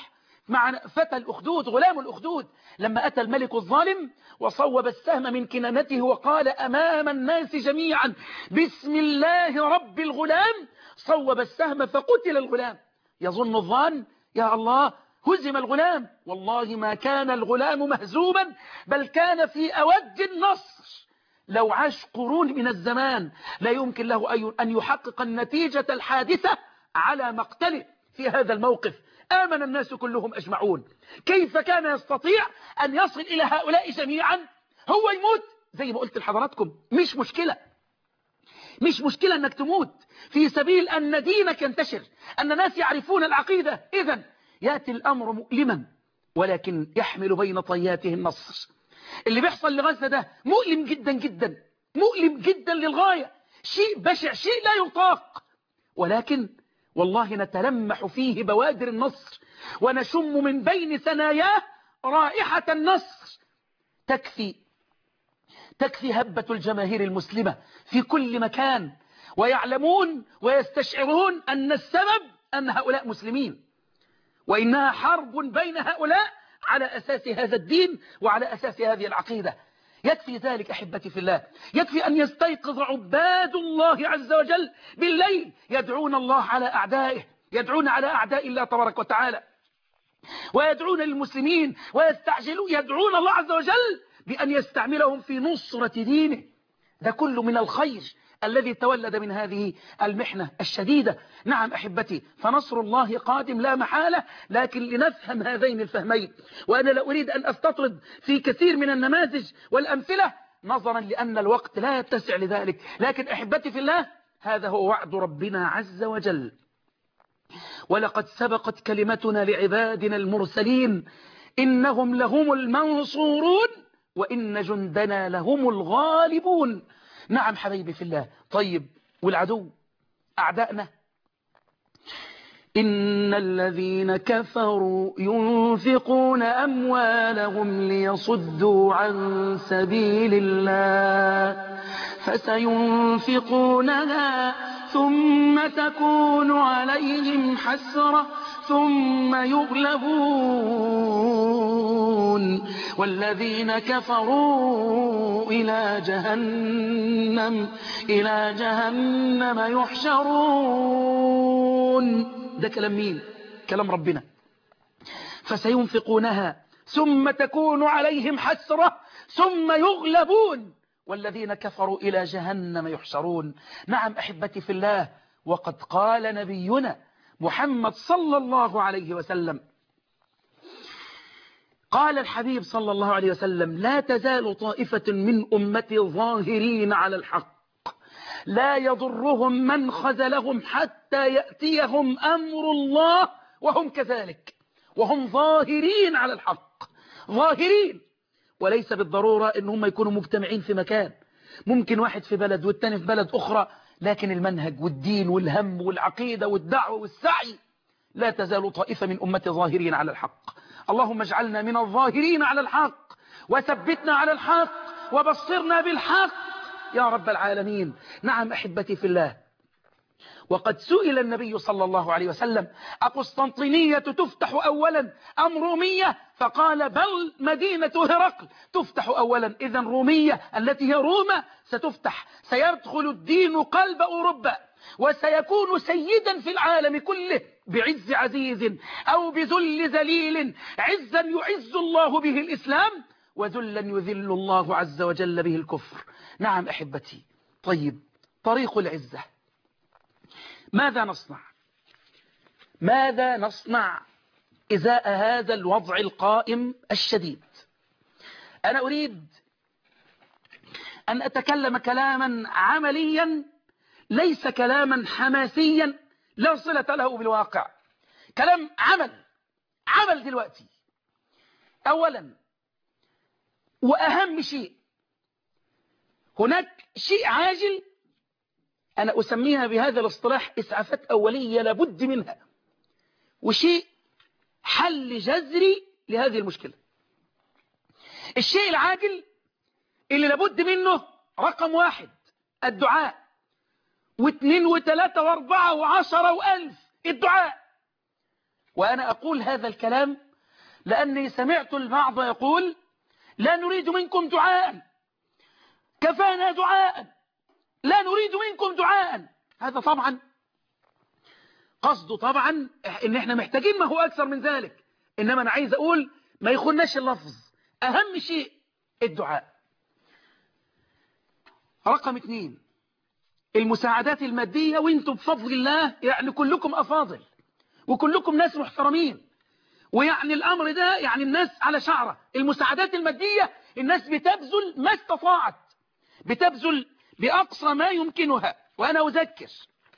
مع فتى الأخدود غلام الأخدود لما أتى الملك الظالم وصوب السهم من كنانته وقال أمام الناس جميعا بسم الله رب الغلام، صوب السهم فقتل الغلام. يظن الظان يا الله هزم الغلام، والله ما كان الغلام مهزوما، بل كان في أوج النصر. لو عاش قرون من الزمان لا يمكن له أن يحقق النتيجة الحادثة على مقتله في هذا الموقف. آمن الناس كلهم أجمعون. كيف كان يستطيع أن يصل إلى هؤلاء جميعا؟ هو يموت زي ما قلت لحضراتكم، مش مشكلة، مش مشكلة أنك تموت في سبيل أن دينك ينتشر، أن الناس يعرفون العقيدة. إذن يأتي الأمر مؤلما ولكن يحمل بين طياته النصر. اللي بيحصل لغزة ده مؤلم جدا جدا، مؤلم جدا للغاية، شيء بشع، شيء لا يطاق، ولكن والله نتلمح فيه بوادر النصر ونشم من بين ثناياه رائحة النصر. تكفي تكفي هبة الجماهير المسلمة في كل مكان، ويعلمون ويستشعرون أن السبب أن هؤلاء مسلمين، وإنها حرب بين هؤلاء على أساس هذا الدين وعلى أساس هذه العقيدة. يكفي ذلك أحبتي في الله، يكفي أن يستيقظ عباد الله عز وجل بالليل يدعون الله على أعدائه، يدعون على أعداء الله تبارك وتعالى، ويدعون للمسلمين ويستعجلون، يدعون الله عز وجل بأن يستعملهم في نصرة دينه. ده كله من الخير الذي تولد من هذه المحنة الشديدة. نعم أحبتي، فنصر الله قادم لا محالة، لكن لنفهم هذين الفهمين. وأنا لا أريد أن أستطرد في كثير من النماذج والأمثلة نظرا لأن الوقت لا يتسع لذلك، لكن أحبتي في الله هذا هو وعد ربنا عز وجل. ولقد سبقت كلمتنا لعبادنا المرسلين إنهم لهم المنصورون وإن جندنا لهم الغالبون. نعم حبيبي في الله. طيب والعدو أعدائنا؟ إن الذين كفروا ينفقون أموالهم ليصدوا عن سبيل الله فسينفقونها ثم تكون عليهم حسرة ثم يغلبون والذين كفروا إلى جهنم إلى جهنم يحشرون. ده كلام مين؟ كلام ربنا. فسينفقونها ثم تكون عليهم حسرة ثم يغلبون والذين كفروا إلى جهنم يحشرون. نعم أحبتي في الله، وقد قال نبينا محمد صلى الله عليه وسلم، قال الحبيب صلى الله عليه وسلم: لا تزال طائفة من أمتي ظاهرين على الحق لا يضرهم من خذلهم حتى يأتيهم أمر الله وهم كذلك، وهم ظاهرين على الحق. ظاهرين، وليس بالضرورة إن هم يكونوا مجتمعين في مكان، ممكن واحد في بلد والتاني في بلد أخرى، لكن المنهج والدين والهم والعقيدة والدعوة والسعي. لا تزال طائفة من أمتي ظاهرين على الحق. اللهم اجعلنا من الظاهرين على الحق وثبتنا على الحق وبصرنا بالحق يا رب العالمين. نعم أحبتي في الله، وقد سئل النبي صلى الله عليه وسلم: أقسطنطينية تفتح أولا أم رومية؟ فقال: بل مدينة هرقل تفتح أولا. إذن رومية التي هي روما ستفتح، سيدخل الدين قلب أوروبا وسيكون سيدا في العالم كله بعز عزيز أو بذل ذليل، عزا يعز الله به الإسلام وذلا يذل الله عز وجل به الكفر. نعم أحبتي. طيب طريق العزة، ماذا نصنع؟ ماذا نصنع إزاء هذا الوضع القائم الشديد؟ أنا أريد أن أتكلم كلاما عمليا، ليس كلاما حماسيا لا صلة له بالواقع، كلام عمل عمل دلوقتي. أولا وأهم شيء، هناك شيء عاجل أنا أسميها بهذا الاصطلاح إسعافات أولية لابد منها، وشيء حل جذري لهذه المشكلة. الشيء العاجل اللي لابد منه رقم واحد الدعاء، واثنين وثلاثة واربعة وعشرة وألف الدعاء. وأنا أقول هذا الكلام لأني سمعت البعض يقول لا نريد منكم دعاء، كفانا دعاء، لا نريد منكم دعاء. هذا طبعا قصده طبعا ان احنا محتاجين ما هو اكثر من ذلك، انما انا عايز اقول ما يخونش اللفظ، اهم شيء الدعاء. رقم اثنين المساعدات المادية، وانتم بفضل الله يعني كلكم افاضل وكلكم ناس محترمين، ويعني الامر ده يعني الناس على شعره. المساعدات المادية الناس بتبذل ما استطاعت، بتبذل باقصى ما يمكنها. وانا اذكر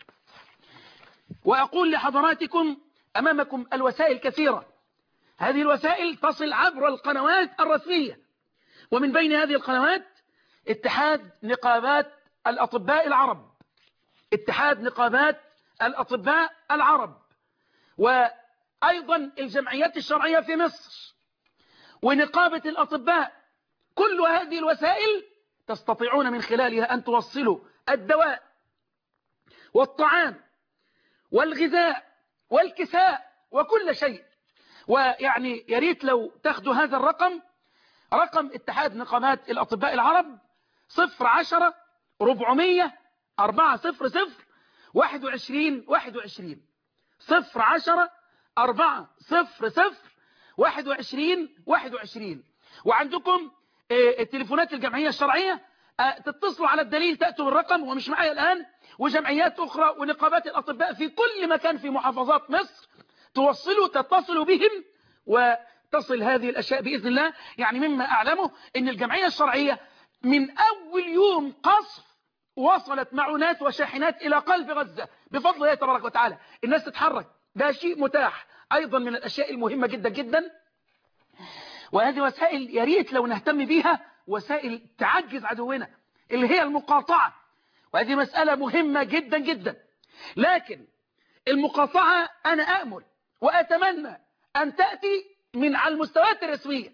وأقول لحضراتكم أمامكم الوسائل كثيرة، هذه الوسائل تصل عبر القنوات الرسمية، ومن بين هذه القنوات اتحاد نقابات الأطباء العرب، اتحاد نقابات الأطباء العرب، وأيضا الجمعيات الشرعية في مصر، ونقابة الأطباء. كل هذه الوسائل تستطيعون من خلالها أن توصلوا الدواء والطعام والغذاء والكساء وكل شيء. ويعني يريت لو تاخدوا هذا الرقم، رقم اتحاد نقابات الأطباء العرب صفر عشرة ربعمية أربعة صفر صفر واحد وعشرين واحد وعشرين صفر عشرة أربعة صفر صفر واحد وعشرين واحد وعشرين. وعندكم التليفونات الجمعية الشرعية، تتصلوا على الدليل تأتوا بالرقم، ومش معايا الآن، وجمعيات أخرى ونقابات الأطباء في كل مكان في محافظات مصر، توصلوا تتصلوا بهم وتصل هذه الأشياء بإذن الله. يعني مما أعلمه أن الجمعية الشرعية من أول يوم قصف وصلت معونات وشاحنات إلى قلب غزة بفضل الله تبارك وتعالى. الناس تتحرك، ده شيء متاح أيضا من الأشياء المهمة جدا جدا. وهذه وسائل يريت لو نهتم بيها، وسائل تعجز عدونا اللي هي المقاطعة، وهذه مسألة مهمة جدا جدا. لكن المقاطعة أنا أأمل وأتمنى أن تأتي من على المستويات الرسمية،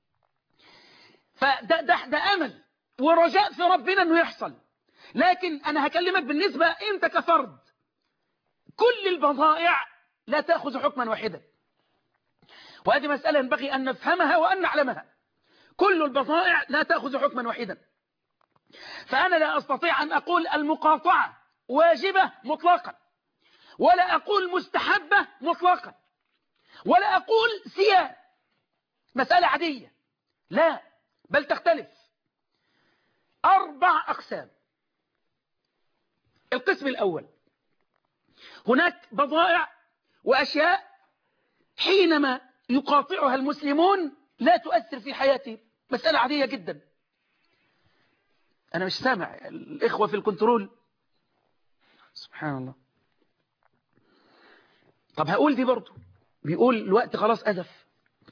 فده ده, ده أمل ورجاء في ربنا أنه يحصل. لكن أنا هكلمك بالنسبة أنت كفرد، كل البضائع لا تأخذ حكما واحدا، وهذه مسألة ينبغي أن نفهمها وأن نعلمها. كل البضائع لا تأخذ حكما واحدا، فأنا لا أستطيع أن أقول المقاطعة واجبة مطلقا، ولا أقول مستحبة مطلقا، ولا أقول سيان مسألة عادية، لا، بل تختلف. أربع أقسام. القسم الأول، هناك بضائع وأشياء حينما يقاطعها المسلمون لا تؤثر في حياتهم، مسألة عادية جدا. أنا مش سامع الإخوة في الكنترول، سبحان الله. طب هقول دي برضو، بيقول الوقت خلاص أزف.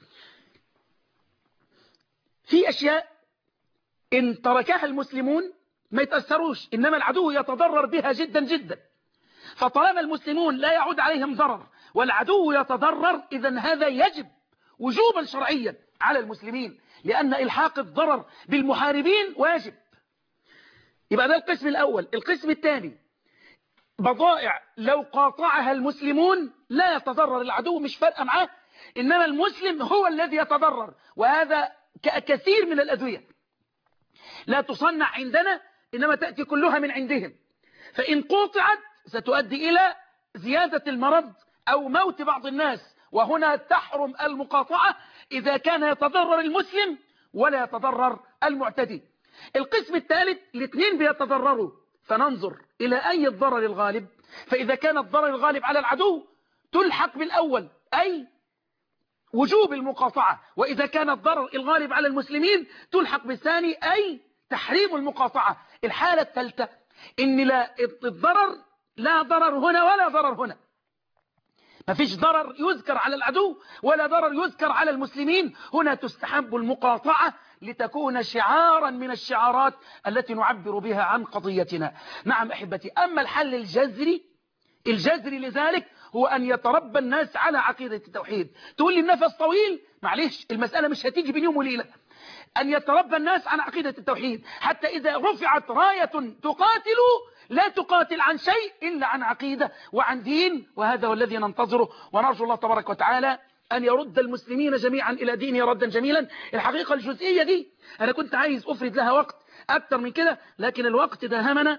في أشياء إن تركها المسلمون ما يتأثروش، إنما العدو يتضرر بها جدا جدا. فطالما المسلمون لا يعود عليهم ضرر والعدو يتضرر، إذن هذا يجب وجوبا شرعيا على المسلمين، لأن إلحاق الضرر بالمحاربين واجب. يبقى ده القسم الأول. القسم الثاني، بضائع لو قاطعها المسلمون لا يتضرر العدو، مش فارقة معاه، إنما المسلم هو الذي يتضرر. وهذا كثير من الأدوية لا تصنع عندنا، إنما تأتي كلها من عندهم، فإن قطعت ستؤدي إلى زيادة المرض أو موت بعض الناس. وهنا تحرم المقاطعة إذا كان يتضرر المسلم ولا يتضرر المعتدي. القسم الثالث، الاثنين بيتضرروا، فننظر إلى أي الضرر الغالب. فإذا كان الضرر الغالب على العدو تلحق بالأول، أي وجوب المقاطعة، وإذا كان الضرر الغالب على المسلمين تلحق بالثاني، أي تحريم المقاطعة. الحالة الثالثة إن لا الضرر لا ضرر هنا ولا ضرر هنا، ما فيش ضرر يذكر على العدو ولا ضرر يذكر على المسلمين. هنا تستحب المقاطعة لتكون شعارا من الشعارات التي نعبر بها عن قضيتنا. نعم أحبتي. أما الحل الجذري الجذري لذلك هو أن يتربى الناس على عقيدة التوحيد. تقول لي النفس طويل، معلش المسألة مش هتيجي بين يوم وليلة. أن يتربى الناس على عقيدة التوحيد، حتى إذا رفعت راية تقاتل لا تقاتل عن شيء إلا عن عقيدة وعن دين، وهذا هو الذي ننتظره. ونرجو الله تبارك وتعالى أن يرد المسلمين جميعا إلى دينه ردا جميلا. الحقيقة الجزئية دي أنا كنت عايز أفرد لها وقت أكتر من كده، لكن الوقت داهمنا.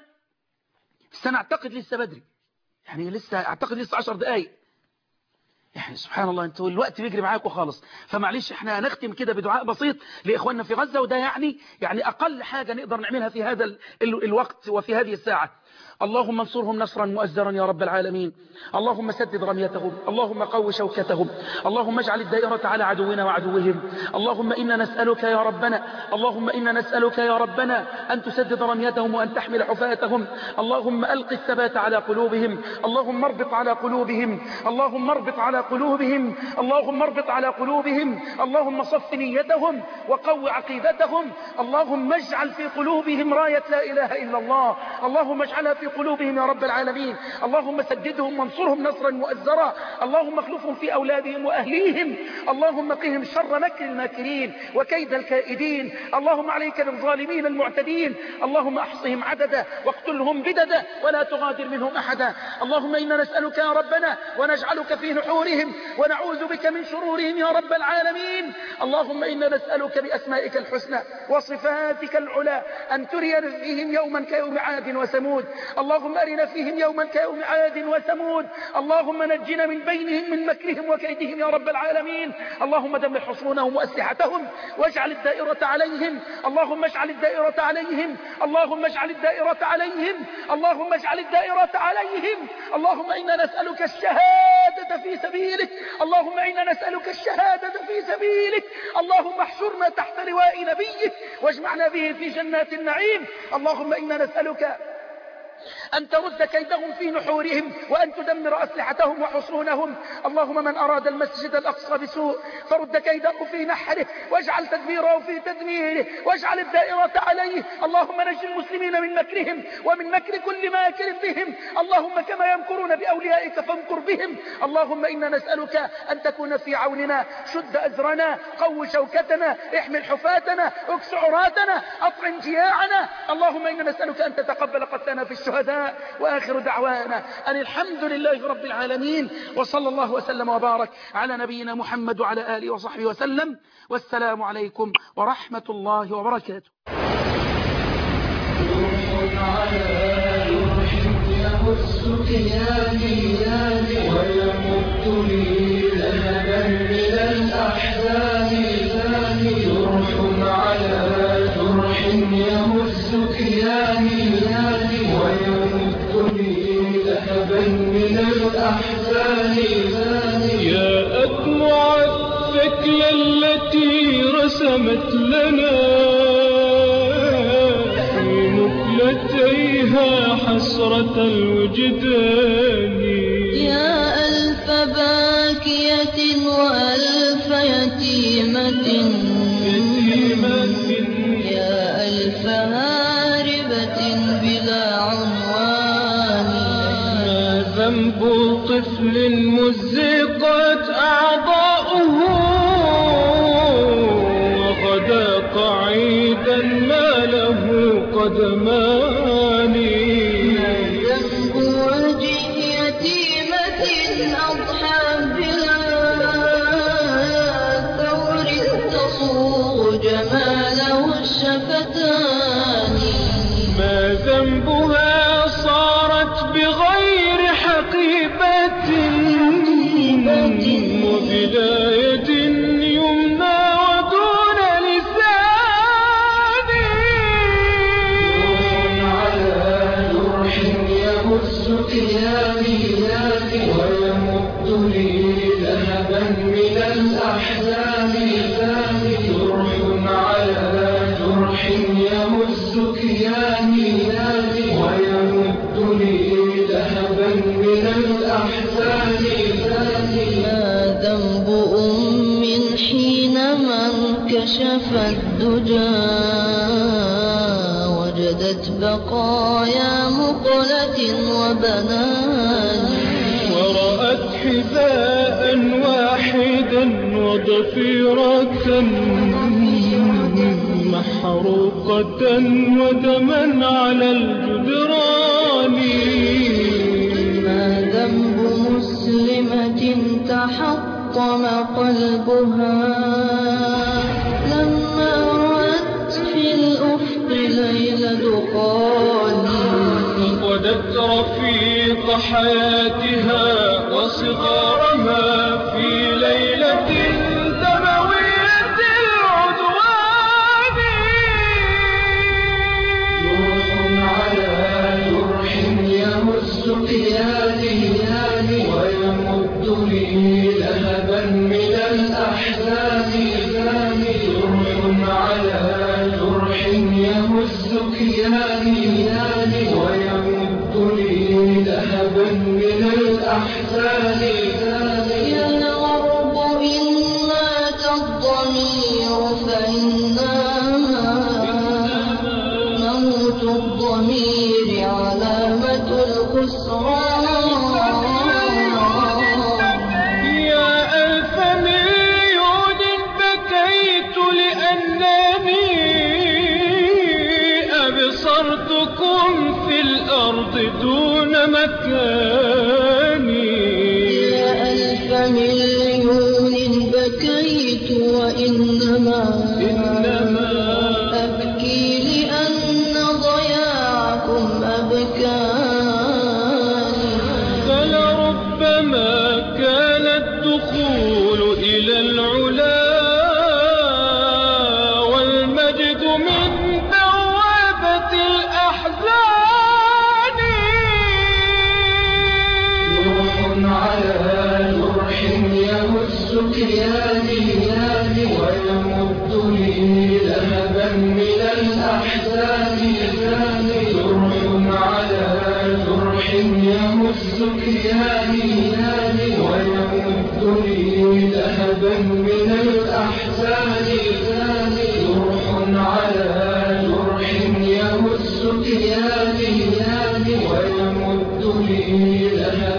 بس أنا أعتقد لسه بدري، يعني لسه أعتقد لسه عشر دقايق، يعني سبحان الله انتوا الوقت بيجري معاكم خالص. فمعلش احنا هنختم كده بدعاء بسيط لإخواننا في غزة، وده يعني يعني أقل حاجة نقدر نعملها في هذا ال ال الوقت وفي هذه الساعة. اللهم انصرهم نصرا مؤزرا يا رب العالمين. اللهم سدد رميتهم، اللهم قو شوكتهم، اللهم اجعل الدائرة على عدونا وعدوهم. اللهم إنا نسألك يا ربنا اللهم إنا نسألك يا ربنا أن تسدد رميتهم وأن تحمل حفاتهم. اللهم ألق الثبات على قلوبهم، اللهم اربط على قلوبهم، اللهم اربط على قلوبهم، اللهم اربط على قلوبهم، اللهم صف نيتهم وقو عقيدتهم. اللهم اجعل في قلوبهم راية لا إله إلا الله، اللهم اجعلها في قلوبهم يا رب العالمين. اللهم سددهم وانصرهم نصرا مؤزرا. اللهم اخلفهم في أولادهم وأهليهم. اللهم قهم شر مكر الماكرين وكيد الكائدين. اللهم عليك بالظالمين المعتدين. اللهم احصهم عددا واقتلهم بددا ولا تغادر منهم أحدا. اللهم إنا نسألك يا ربنا ونجعلك في نحورهم ونعوذ بك من شرورهم يا رب العالمين. اللهم إنا نسألك بأسمائك الحسنى وصفاتك العلى أن ترينا فيهم يوما كيوم عاد وثمود. اللهم أرنا فيهم يوما كيوم عاد وثمود. اللهم نجنا من بينهم من مكرهم وكيدهم يا رب العالمين. اللهم دمر حصونهم وأسلحتهم واجعل الدائرة عليهم. اللهم اجعل الدائرة عليهم. اللهم اجعل الدائرة عليهم. اللهم اجعل الدائرة عليهم. اللهم إنا نسألك الشهادة في سبيلك. اللهم إنا نسألك الشهادة في سبيلك. اللهم احشرنا تحت لواء نبيك واجمعنا به في جنات النعيم. اللهم إنا نسألك أن ترد كيدهم في نحورهم وأن تدمر أسلحتهم وحصونهم. اللهم من أراد المسجد الأقصى بسوء فرد كيده في نحره واجعل تدبيره في تدميره واجعل الدائرة عليه. اللهم نجي المسلمين من مكرهم ومن مكر كل ماكر بهم. اللهم كما يمكرون بأوليائك فامكر بهم. اللهم إنا نسألك أن تكون في عوننا، شد أزرنا، قو شوكتنا، احمل حفاتنا، اكس عراتنا، أطعم جياعنا. اللهم إنا نسألك أن تتقبل قتلنا في الشهداء. وآخر دعوانا أن الحمد لله رب العالمين، وصلى الله وسلم وبارك على نبينا محمد وعلى آله وصحبه وسلم. والسلام عليكم ورحمة الله وبركاته. من الأحزان يا أدمع الثكل التي رسمت لنا في نكلتيها حسرة الوجدان. يا ألف باكية وألف يتيمة يا ألف هاربة بلا عنوان. ذنب طفل مزقت أعضاؤه وغدا قعيدا ما له قدمان. ذنب وجه يتيمة أضحى بلا ثور تصوغ جماله الشفتان. ما ذنبها صارت بغير حقيبة وبداية يمنى ودون لسان. على جرح يمس ثيابي ويمد لي ذهبا من الأحزان. جرح على جرح يمس كياني ويمد لي ذهبا من الأحزان. ما ذنب أم حينما انكشف الدجى وجدت بقايا مقلة وبنان. ورأت حذاء واحدا وضفيرة محروقة ودما على الجدران. ما ذنب مسلمة تحط تحطم قلبها لما رأت في الأفق ليل دخان فقدت رفيق حياتها وصغارها في ليلة دموية العدوان. جرح على جرح يمس كياني ويمد لي لهبا من الأحزان. جرح على جرح يمس كياني ويمد لي لهبا من الأحزان. يا الغرب إن مات الضمير فإنما موت الضمير علامة الخسران. يا ألف مليون بكيت لأنني أبصرتكم في الأرض دون مكاني. يا ألف مليون بكيت وإنما إنما أبكي لأن ضياعكم أبكاني. فلربما كان الدخول إلى العلا والمجد من بوابة الأحزان. جرح على جرح يمس كياني ويمد لي لهبا من الأحزان. جرح على جرح يمس كياني ويمد لي لهبا من الأحزان. جرح على جرح يمس كياني ويمد لي لهبا